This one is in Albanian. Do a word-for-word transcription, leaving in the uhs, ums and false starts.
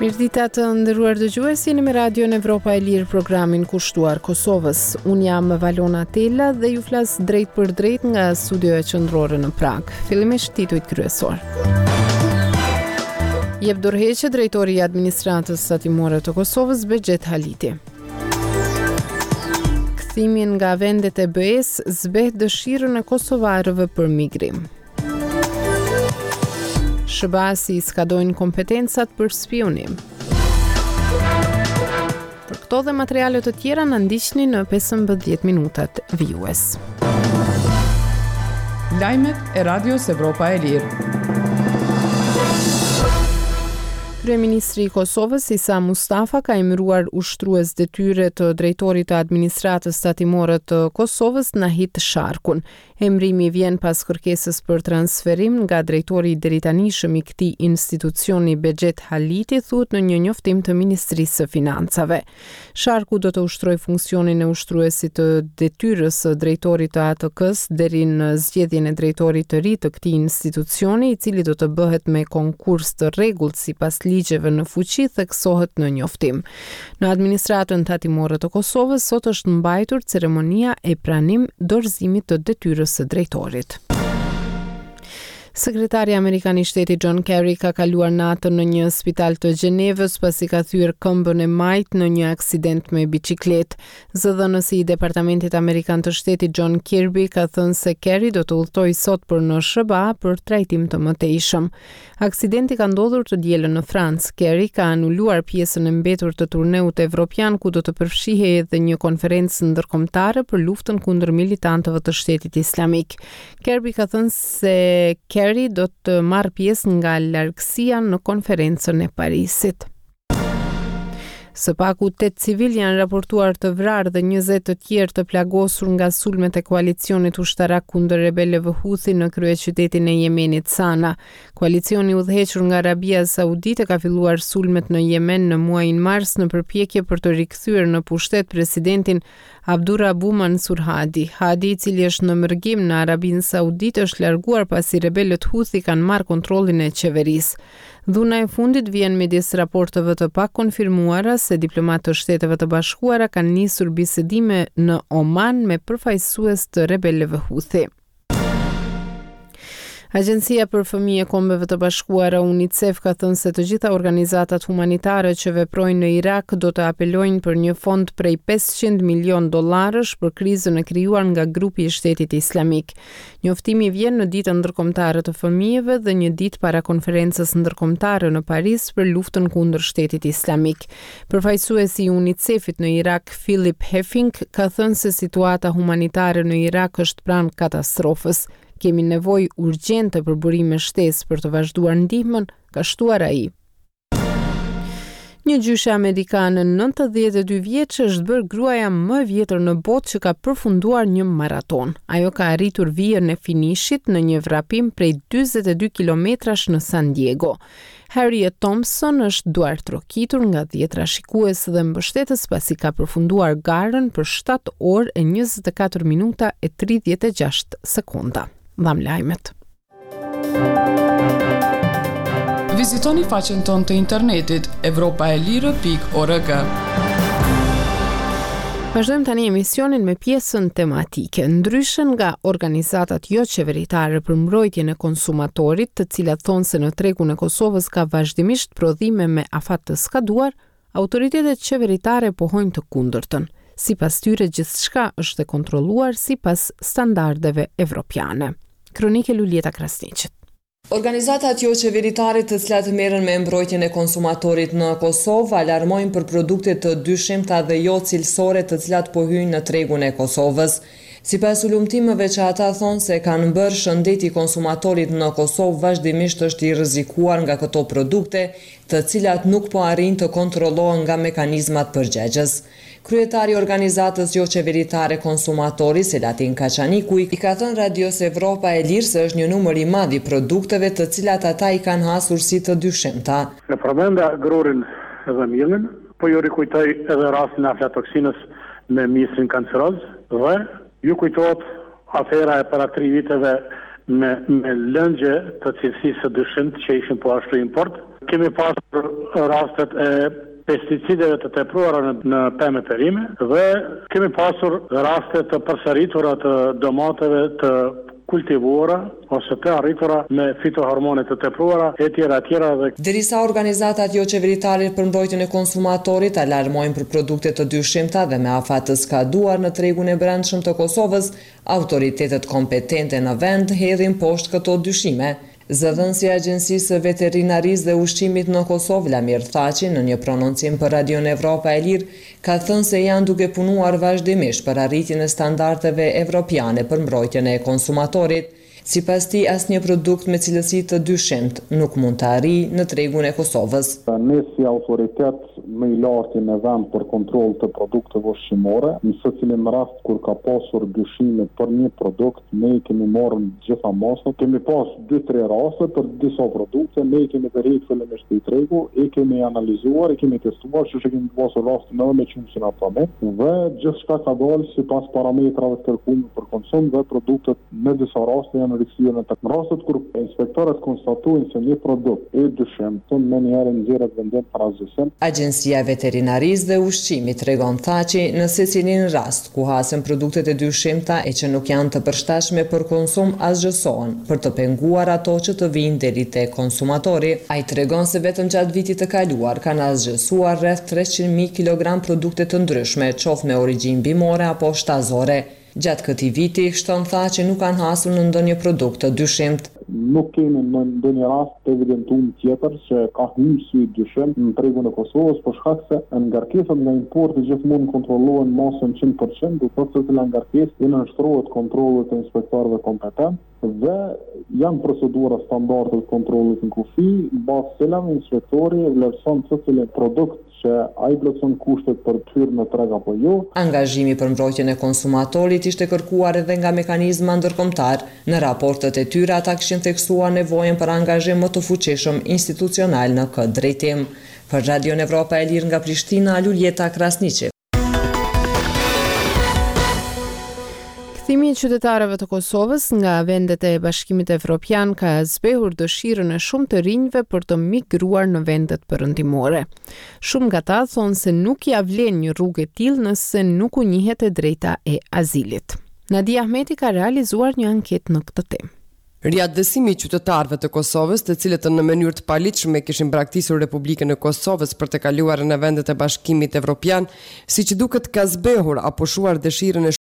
Mirdita të nderuar dëgjues, jeni me Radion Evropa e Lirë, programin kushtuar Kosovës. Unë jam Valona Tella dhe ju flas drejt për drejt nga studioja qendrore në Prag. Fillimisht titujt kryesor. Jep dorëheqje drejtori i administratës tatimore të Kosovës, Begjet Haliti. Kthimin nga vendet e B E-s zbeh dëshirën e kosovarëve për migrim. Shëbasi skadojnë kompetencat për spionim. Për këto dhe materiale të tjera në ndiqni në pesëmbëdhjetë minutat vijues. Lajmet e Radios Evropa e Lirë. Kryeministri i Kosovës, Isa Mustafa, ka emëruar ushtrues detyre të drejtorit të administratës tatimore të Kosovës, Nahit Sharkun. Emrimi vjen pas kërkesës për transferim nga drejtori i deritanishëm i këtij institucioni, Begjet Haliti, thuhet në një njoftim të Ministrisë së Financave. Sharku do të ushtrojë funksionin e ushtruesit të detyrës së drejtorit të A T K-s deri në zgjedhjen e drejtorit të ri të këtij institucioni, i cili do të bëhet me konkurs të rregullt sipas ligjeve në fuqi, theksohet në njoftim. Në administratën tatimore të Kosovës sot është mbajtur ceremonia e pranim dorëzimit të detyrës së drejtorit. Sekretari Amerikan i Shtetit John Kerry ka kaluar natën në një spital të Gjenevës pasi ka thyer këmbën e majt në një aksident me biçikletë. Zëdhënësi i Departamentit Amerikan të Shtetit John Kirby ka thënë se Kerry do të udhtojë sot për në S B A për trajtim të mëtejshëm. Aksidenti ka ndodhur të dielën në Francë. Kerry ka anuluar pjesën e mbetur të turneut evropian ku do të përfshihej edhe një konferencë ndërkombëtare për luftën kundër militantëve të Shtetit Islamik. Kirby ka thënë se Kerry do të marrë pjesë nga largësia në konferencën e Parisit. Së paku tetë civil janë raportuar të vrarë dhe njëzet të tjerë të plagosur nga sulmet e koalicionit ushtarak kundër rebelëve Houthi në kryeqytetin e Yemenit Sana. Koalicioni udhëhequr nga Arabia Saudite ka filluar sulmet në Yemen në muajin mars në përpjekje për të rikthyer në pushtet presidentin Abdurabu Mansur Hadi. Hadi, i cili është në mërgim në Arabinë Saudite, është larguar pasi rebelët Houthi kanë marrë kontrollin e qeverisë. Dhuna e fundit vjen midis raporteve të pakonfirmuara se diplomatë të Shteteve të Bashkuara kanë nisur bisedime në Oman me përfaqësues të rebelëve Houthi. Agjencia për Fëmijë e Kombeve të Bashkuara UNICEF ka thënë se të gjitha organizatat humanitare që veprojnë në Irak do të apelojnë për një fond prej pesëqind milion dollarësh për krizën e krijuar nga grupi i Shtetit Islamik. Njoftimi vjen në ditën ndërkombëtare të fëmijëve dhe një ditë para konferencës ndërkombëtare në Paris për luftën kundër Shtetit Islamik. Përfaqësuesi i UNICEF-it në Irak, Philip Heffing, ka thënë se situata humanitare në Irak është pranë katastrofës. Kemi nevojë urgjente për burime shtesë për të vazhduar ndihmën, ka shtuar ai. Një gjyshe amerikane nëntëdhjetë e dy vjeç është bërë gruaja më e vjetër në botë që ka përfunduar një maraton. Ajo ka arritur vijën e finishit në një vrapim prej dyzet e dy kilometrash në San Diego. Harriet Thompson është duar trokitur nga dhjetra shikues dhe mbështetës pasi ka përfunduar garën për shtatë orë e njëzet e katër minuta e tridhjetë e gjashtë sekonda. Dham lajmet. Vizitoni faqen tonë të internetit evropaelire pikë org. Vazhdojmë tani emisionin me pjesën tematike. Ndryshe nga organizatat jo qeveritare për mbrojtjen e konsumatorit, të cilat thonë se në tregun e Kosovës ka vazhdimisht prodhime me afat të skaduar, autoritetet qeveritare pohojnë të kundërtën. Sipas tyre gjithçka është e kontrolluar sipas standardeve evropiane. Kronike Lulieta Krasniqit. Organizatat jo qeveritare të cilat merren me mbrojtjen e konsumatorit në Kosovë alarmojnë për produkte të dyshimta dhe jo cilësore të cilat po hyjnë në tregun e Kosovës. Sipas ulumtimeve që ata thonë se kanë bërë, shëndeti i konsumatorit në Kosovë vazhdimisht është i rrezikuar nga këto produkte, të cilat nuk po arrin të kontrollohen nga mekanizmat përgjegjës. Kryetari i organizatës jo qeveritare konsumatori, Selatin Kaçaniku, i ka thënë Radios Evropa e Lirë se është një numër i madh i produkteve të cilat ata i kanë hasur si të dyshimta. E përmenda grorin dhe mielin, po ju rikujtoj edhe rastin e aflatoksinës me misrin kanceroz dhe ju kujtohet afera e para tri viteve me, me lëngje të cilësisë së dyshimt që ishin po ashtu import. Kemi pasur rastet e pesticideve të tepruara në, në pemë perime dhe kemi pasur raste të përsëritura të domateve të kultivuara ose të arritura me fitohormone të tepruara e tjera tjera dhe derisa organizatat jo qeveritare për mbrojtjen e konsumatorit alarmojnë për produkte të dyshimta dhe me afat të skaduar në tregun e brendshëm të Kosovës, autoritetet kompetente në vend hedhin poshtë këto dyshime. Zëdhënësi i Agjencisë Veterinarisë dhe Ushqimit në Kosovë, Lamir Thaçi, në një prononcim për Radion Evropa e Lirë, ka thënë se janë duke punuar vazhdimisht për arritjen e standardeve evropiane për mbrojtjen e konsumatorit. Sipas tij, asnjë produkt me cilësi të dyshimt nuk mund të arrijë në tregun e Kosovës. Ne si autoritet më i lartë në vend për kontroll të produkteve ushqimore, në secilin rast kur ka pasur dyshime për një produkt, ne kemi marrë gjitha masat, kemi pas dy tre raste për disa produkte, ne kemi vërejt fillimisht i tregu, e kemi analizuar, e kemi testuar, që që kemi pasur raste në me qumësin atame, dhe gjithçka ka dalë sipas parametrave të kërkuar për konsum dhe produktet në disa raste janë rikthyer në të rastet kur inspektorët konstatojnë se një produkt e dyshimtë më njëherë nxjerrët vendim për azhësim. Agjencia e Veterinarisë dhe Ushqimit tregon Thaçi në secilin rast ku hasen produktet e dyshimta e që nuk janë të përshtatshme për konsum azhësohen për të penguar ato që të vinë deri te konsumatori. Ai tregon se vetëm gjatë vitit të kaluar kanë azhësuar rreth treqind mijë kilogram produkte të ndryshme, qoftë me origjinë bimore apo shtazore. Gjatë këtij viti, shton Thaçi nuk kanë hasur në ndonjë produkt të dyshimt. Nuk kemi në ndonjë rast të evidentuar tjetër që ka hyrë dyshim në tregun e Kosovës, por shkak se ngarkesat nga importi gjithmonë kontrollohen masën njëqind përqind, do të thotë se cila ngarkesë i nënshtrohet kontrollit të inspektorëve kompetent dhe janë procedura standarde të kontrollit në kufi, bazë të cilave inspektori vlerëson se cilin produkt që ai plotson kushtet për të hyrë në treg apo jo. Angazhimi për mbrojtjen e konsumatorit ishte kërkuar edhe nga mekanizma ndërkombëtar. Në raportet e tyre ata kishin theksuar nevojën për angazhim më të fuqishëm institucional në këtë drejtim. Për Radion Evropa e Lirë nga Prishtina, Luljeta Krasniqi. Kthimi i qytetarëve të Kosovës nga vendet e Bashkimit Evropian ka zbehur dëshirën e shumë të rinjve për të migruar në vendet perëndimore. Shumë nga ta thonë se nuk ja vlen një rrugë e tillë nëse nuk u njihet e drejta e azilit. Nadia Ahmeti ka realizuar një anketë në këtë temë. Riadësimi i qytetarëve të Kosovës, të cilët në mënyrë të paligjshme kishin braktisur Republikën e Kosovës për të kaluar në vendet e Bashkimit Evropian, siç duket ka zbehur apo shuar dëshirën e